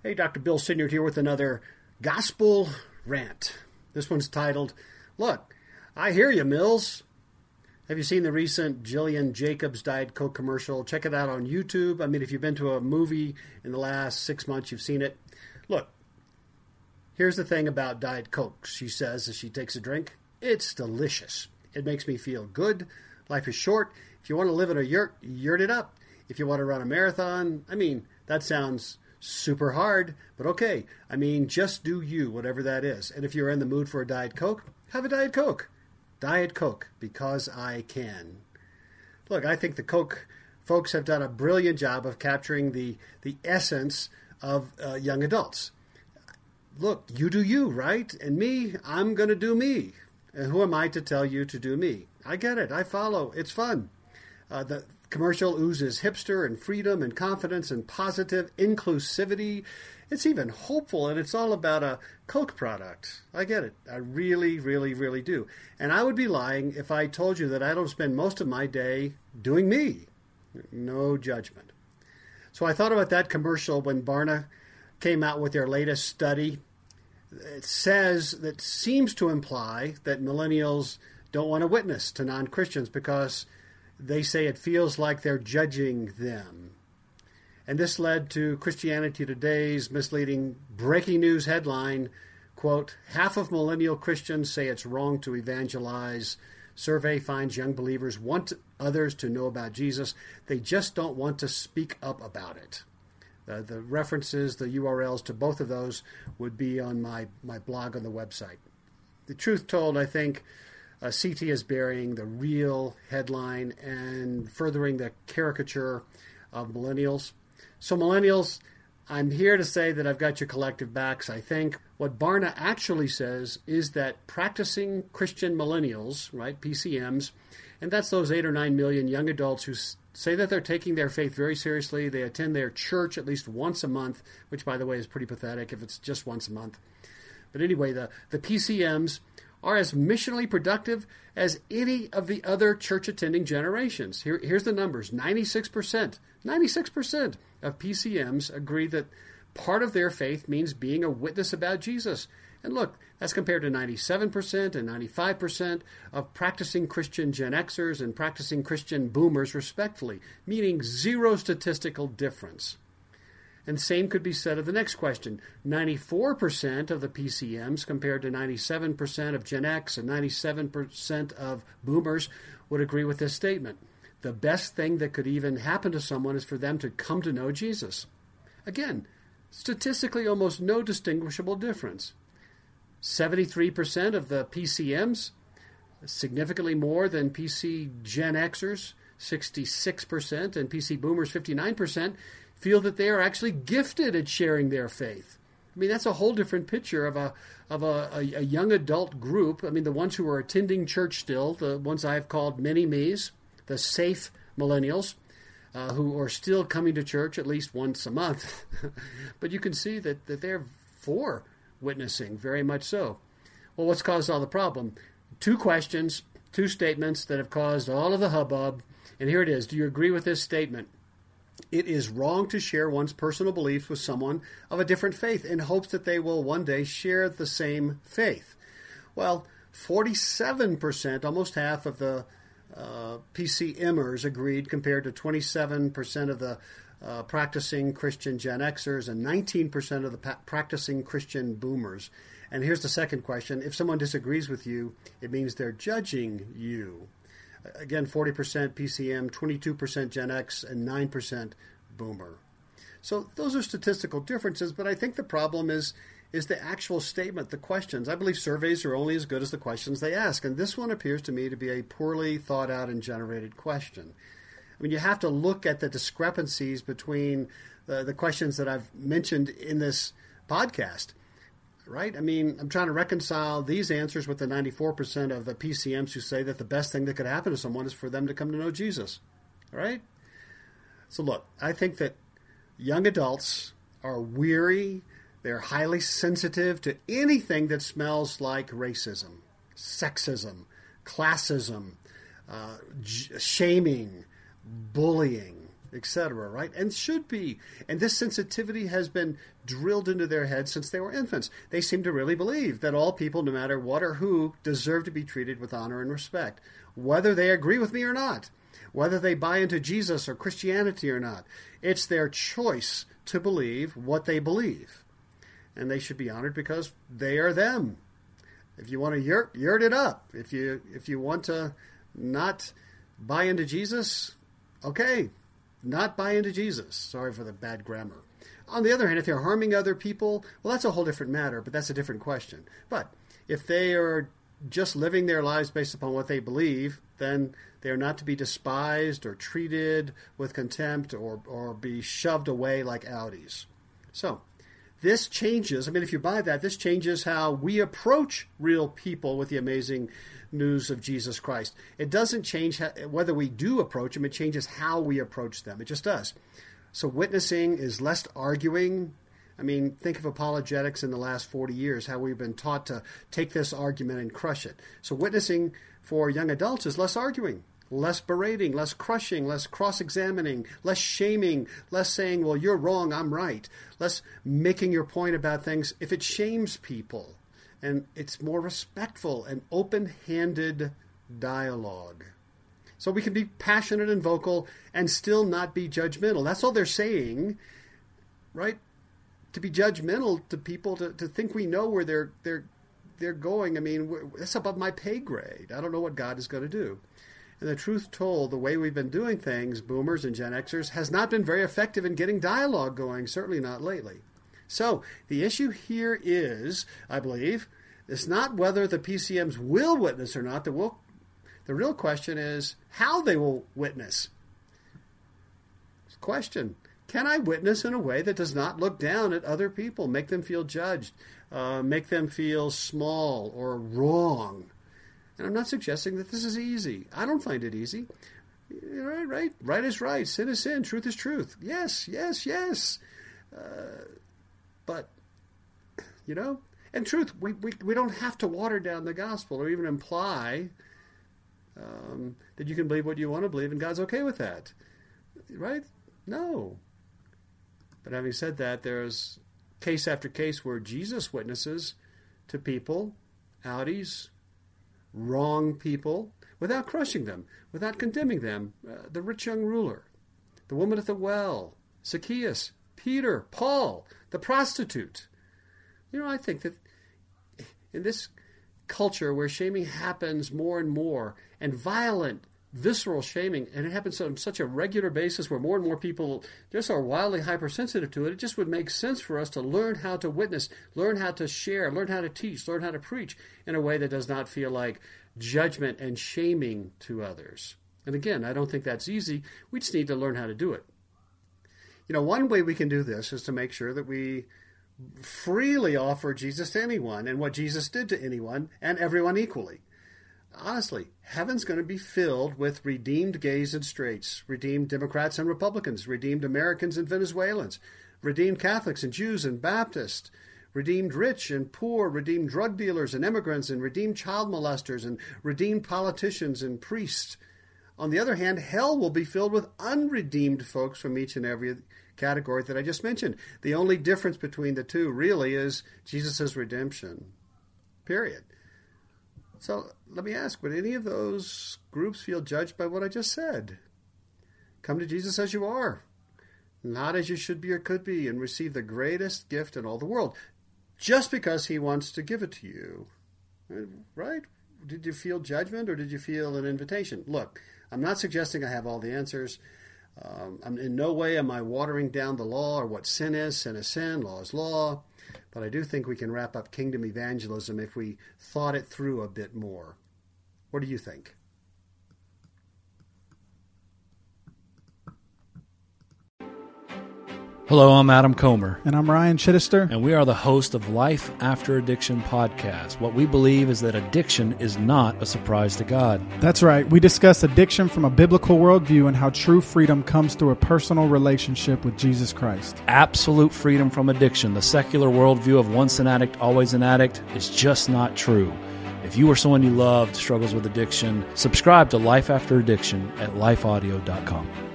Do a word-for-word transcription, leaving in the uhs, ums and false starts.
Hey, Doctor Bill Sinyard here with another Gospel Rant. This one's titled, Look, I Hear You, Mills. Have you seen the recent Jillian Jacobs Diet Coke commercial? Check it out on YouTube. I mean, if you've been to a movie in the last six months, you've seen it. Look, here's the thing about Diet Coke, she says as she takes a drink. It's delicious. It makes me feel good. Life is short. If you want to live in a yurt, yurt it up. If you want to run a marathon, I mean, that sounds super hard, but okay. I mean, just do you, whatever that is. And if you're in the mood for a Diet Coke, have a Diet Coke. Diet Coke, because I can. Look, I think the Coke folks have done a brilliant job of capturing the, the essence of uh, young adults. Look, you do you, right? And me, I'm going to do me. And who am I to tell you to do me? I get it. I follow. It's fun. Uh, the commercial oozes hipster and freedom and confidence and positive inclusivity. It's even hopeful, and it's all about a Coke product. I get it. I really, really, really do. And I would be lying if I told you that I don't spend most of my day doing me. No judgment. So I thought about that commercial when Barna came out with their latest study. It says, that seems to imply that millennials don't want to witness to non-Christians because they say it feels like they're judging them. And this led to Christianity Today's misleading breaking news headline, quote, half of millennial Christians say it's wrong to evangelize. Survey finds young believers want others to know about Jesus. They just don't want to speak up about it. Uh, the references, the U R Ls to both of those would be on my, my blog on the website. The truth told, I think, Uh, C T is burying the real headline and furthering the caricature of millennials. So millennials, I'm here to say that I've got your collective backs. I think what Barna actually says is that practicing Christian millennials, right, P C Ms, and that's those eight or nine million young adults who s- say that they're taking their faith very seriously. They attend their church at least once a month, which, by the way, is pretty pathetic if it's just once a month. But anyway, the, the P C Ms are as missionally productive as any of the other church-attending generations. Here, here's the numbers. ninety-six percent, ninety-six percent of P C Ms agree that part of their faith means being a witness about Jesus. And look, that's compared to ninety-seven percent and ninety-five percent of practicing Christian Gen Xers and practicing Christian Boomers, respectively, meaning zero statistical difference. And same could be said of the next question. ninety-four percent of the P C Ms compared to ninety-seven percent of Gen X and ninety-seven percent of Boomers would agree with this statement. The best thing that could even happen to someone is for them to come to know Jesus. Again, statistically almost no distinguishable difference. seventy-three percent of the P C Ms, significantly more than P C Gen Xers, sixty-six percent, and P C Boomers, fifty-nine percent, feel that they are actually gifted at sharing their faith. I mean, that's a whole different picture of a of a, a, a young adult group. I mean, the ones who are attending church still, the ones I've called mini-me's, the safe millennials, uh, who are still coming to church at least once a month. But you can see that, that they're for witnessing, very much so. Well, what's caused all the problem? Two questions, two statements that have caused all of the hubbub. And here it is. Do you agree with this statement? It is wrong to share one's personal beliefs with someone of a different faith in hopes that they will one day share the same faith. Well, forty-seven percent, almost half of the uh, P C Mers agreed, compared to twenty-seven percent of the uh, practicing Christian Gen Xers and nineteen percent of the pa- practicing Christian Boomers. And here's the second question. If someone disagrees with you, it means they're judging you. Again, forty percent P C M, twenty-two percent Gen X, and nine percent Boomer. So those are statistical differences, but I think the problem is is the actual statement, the questions. I believe surveys are only as good as the questions they ask, and this one appears to me to be a poorly thought out and generated question. I mean, you have to look at the discrepancies between the, the questions that I've mentioned in this podcast. Right? I mean, I'm trying to reconcile these answers with the ninety-four percent of the P C Ms who say that the best thing that could happen to someone is for them to come to know Jesus. All right? So look, I think that young adults are weary. They're highly sensitive to anything that smells like racism, sexism, classism, uh, j- shaming, bullying. et cetera, right? And should be. And this sensitivity has been drilled into their heads since they were infants. They seem to really believe that all people, no matter what or who, deserve to be treated with honor and respect, whether they agree with me or not, whether they buy into Jesus or Christianity or not. It's their choice to believe what they believe. And they should be honored because they are them. If you want to yurt, yurt it up. If you if you want to not buy into Jesus, okay, not buy into Jesus. Sorry for the bad grammar. On the other hand, if they're harming other people, well, that's a whole different matter, but that's a different question. But if they are just living their lives based upon what they believe, then they are not to be despised or treated with contempt or, or be shoved away like Audis. So, this changes, I mean, if you buy that, this changes how we approach real people with the amazing news of Jesus Christ. It doesn't change how, whether we do approach them, it changes how we approach them. It just does. So witnessing is less arguing. I mean, think of apologetics in the last forty years, how we've been taught to take this argument and crush it. So witnessing for young adults is less arguing, less berating, less crushing, less cross-examining, less shaming, less saying, well, you're wrong, I'm right, less making your point about things if it shames people. And it's more respectful and open-handed dialogue. So we can be passionate and vocal and still not be judgmental. That's all they're saying, right? To be judgmental to people, to, to think we know where they're they're they're going. I mean, that's above my pay grade. I don't know what God is going to do. And the truth told, the way we've been doing things, boomers and Gen Xers, has not been very effective in getting dialogue going, certainly not lately. So the issue here is, I believe, it's not whether the P C Ms will witness or not. The, will, the real question is how they will witness. Question, can I witness in a way that does not look down at other people, make them feel judged, uh, make them feel small or wrong? And I'm not suggesting that this is easy. I don't find it easy. Right, right. Right is right. Sin is sin. Truth is truth. Yes, yes, yes. Uh, but, you know, and truth, we, we, we don't have to water down the gospel or even imply um, that you can believe what you want to believe and God's okay with that. Right? No. But having said that, there's case after case where Jesus witnesses to people, Audis, wrong people, without crushing them, without condemning them. Uh, the rich young ruler, the woman at the well, Zacchaeus, Peter, Paul, the prostitute. You know, I think that in this culture where shaming happens more and more, and violent, visceral shaming, and it happens on such a regular basis where more and more people just are wildly hypersensitive to it, it just would make sense for us to learn how to witness, learn how to share, learn how to teach, learn how to preach in a way that does not feel like judgment and shaming to others. And again, I don't think that's easy. We just need to learn how to do it. You know, one way we can do this is to make sure that we freely offer Jesus to anyone and what Jesus did to anyone and everyone equally. Honestly, heaven's going to be filled with redeemed gays and straights, redeemed Democrats and Republicans, redeemed Americans and Venezuelans, redeemed Catholics and Jews and Baptists, redeemed rich and poor, redeemed drug dealers and immigrants, and redeemed child molesters, and redeemed politicians and priests. On the other hand, hell will be filled with unredeemed folks from each and every category that I just mentioned. The only difference between the two really is Jesus' redemption. Period. So let me ask, would any of those groups feel judged by what I just said? Come to Jesus as you are, not as you should be or could be, and receive the greatest gift in all the world, just because he wants to give it to you. Right? Did you feel judgment or did you feel an invitation? Look, I'm not suggesting I have all the answers. Um, I'm in no way am I watering down the law or what sin is. Sin is sin, law is law. But I do think we can wrap up kingdom evangelism if we thought it through a bit more. What do you think? Hello, I'm Adam Comer. And I'm Ryan Chittister. And we are the host of Life After Addiction podcast. What we believe is that addiction is not a surprise to God. That's right. We discuss addiction from a biblical worldview and how true freedom comes through a personal relationship with Jesus Christ. Absolute freedom from addiction. The secular worldview of once an addict, always an addict is just not true. If you or someone you loved struggles with addiction, subscribe to Life After Addiction at life audio dot com.